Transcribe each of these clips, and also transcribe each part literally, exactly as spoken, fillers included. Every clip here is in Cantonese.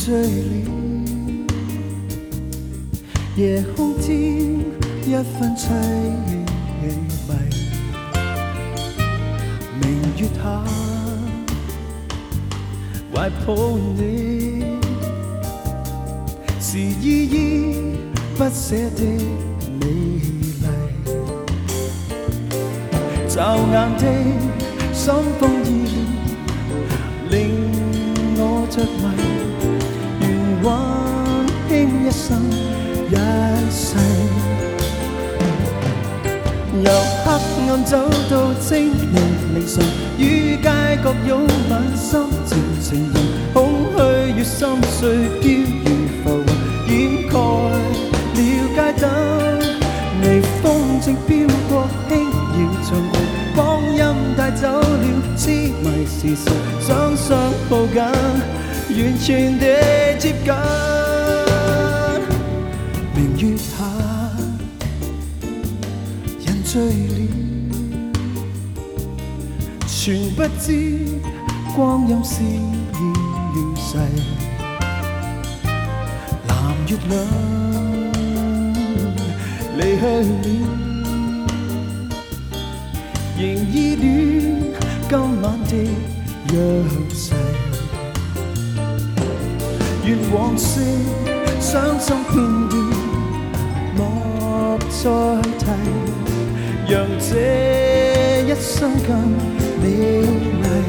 醉了，夜空添一分凄迷。明月下，懷抱你，是依依不捨的美麗。驟眼的心風意，令我着迷。願溫馨一生一世，由黑暗走到清亮凌晨，於街角擁吻，心情情人，空虛與心碎飄如浮雲，掩蓋了街燈，微風正飄過，輕搖長裙，光陰帶走了痴迷時辰，雙雙抱緊，完全地接近。明月下，人醉了，全不知光陰是與逝。藍月亮離去了，仍依戀今晚的約誓。願往昔傷心片段莫再提，讓這一生更美麗。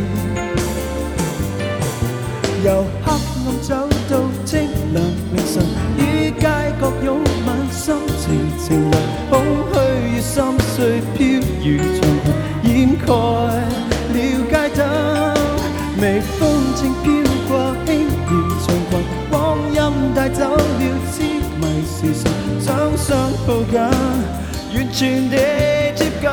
由黑暗走到清亮凌晨，於街角擁吻，心情情濃，空虛與心碎飄如長裙，掩蓋了街燈，微風正飄過，輕搖長裙，光陰帶走了痴迷時辰，雙雙抱緊，完全地接近。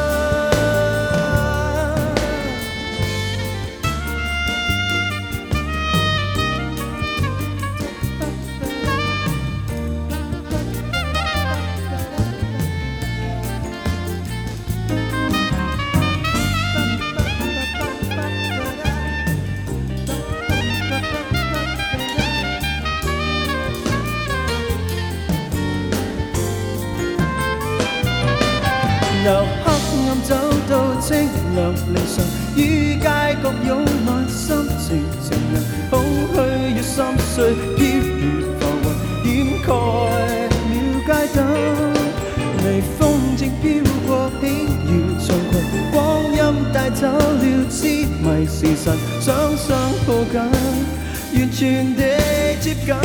由黑暗走到清亮凌晨，於街角擁吻，心情情涼，空虛與心碎飄如浮雲，掩蓋了街燈，微風正飄過，輕搖長裙，光陰帶走了痴迷時辰，雙雙抱緊，完全地接近。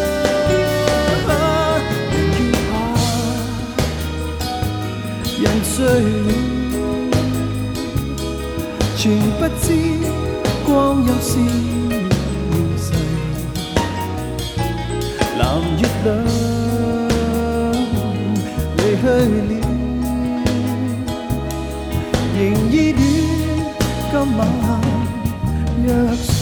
人醉了，全不知光陰是與逝。藍月亮離去了，仍依戀今晚約誓。